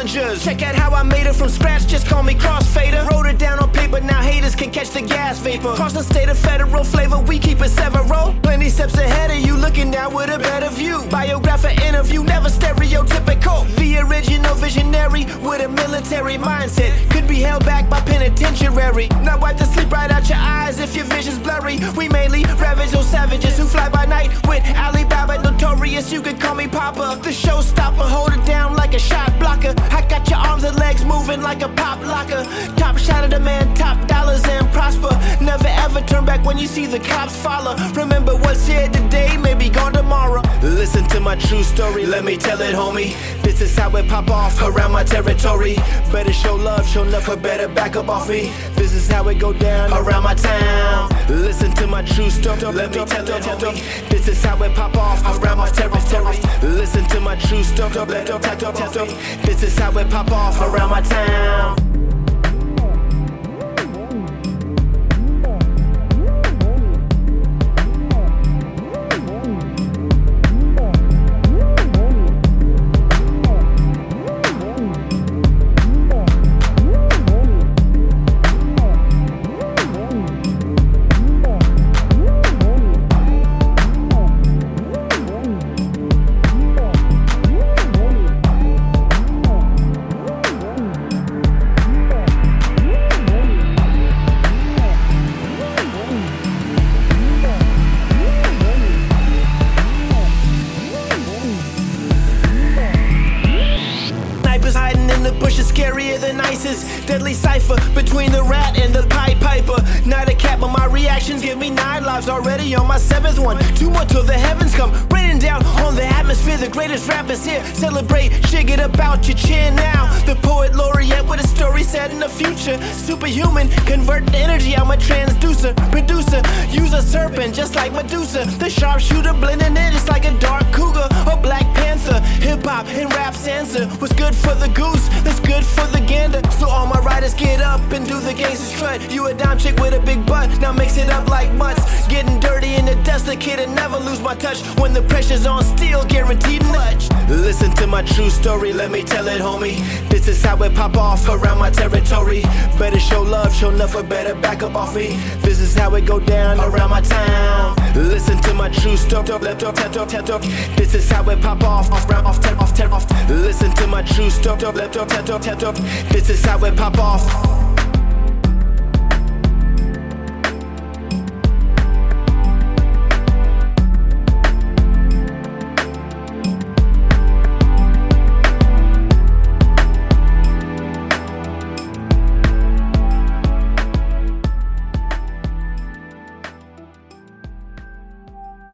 Avengers. Check out how I made it from scratch, just call me Crossfader. Wrote it down on paper, now haters can catch the gas vapor. Cross the state of federal flavor, we keep it several. Plenty steps ahead of you, looking down with a better view. Biographer interview, never stereotypical. The original visionary with a military mindset. Could be held back by penitentiary. Now wipe the sleep right out your eyes if your vision's blurry. We mainly ravage those savages who fly by night with Alibaba. Notorious, you can call me Papa. The showstopper, hold it down like a shot blocker. I got your arms and legs moving like a pop locker. Top shot of the man, top dollars and prosper. Never ever turn back when you see the cops follow. Remember what's here today, may be gone tomorrow. Listen to my true story, let me tell it, homie. This is how it pop off around my territory. Better show love, show nothing, better back up off me. This is how it go down around my town. Listen to my true story, let me tell it, homie. This is how it pop off around my territory. Listen to my true story, let me tell it. This is how it pop off around my town. Scarier than ISIS, deadly cipher between the rat and the Pied Piper. Not a cap, but my reactions give me 9 lives already on my 7th one. 2 more till the heavens come, raining down on the atmosphere. The greatest rappers here, celebrate, shake it about your chin now. The poet laureate with a story set in the future. Superhuman, converting energy, I'm a transducer. Producer, use a serpent just like Medusa. The sharpshooter blending in, it's like a dark cougar or Black Panther. Hip hop and rap's answer. What's good for the goose, that's good for the gander. So all my riders get up and do the gangster strut. You a dime chick with a big butt, now mix it up like mutts. Getting dirty in the dust, the kid and never lose my touch. When the pressure's on steel, guaranteed much. Listen to my true story, let me tell it, homie. This is how it pop off around my territory. Better show love, show nothing, better back up off me. This is how it go down around my town. Listen to my true story, this is how it pop off Listen to my true story, this is how it pop off.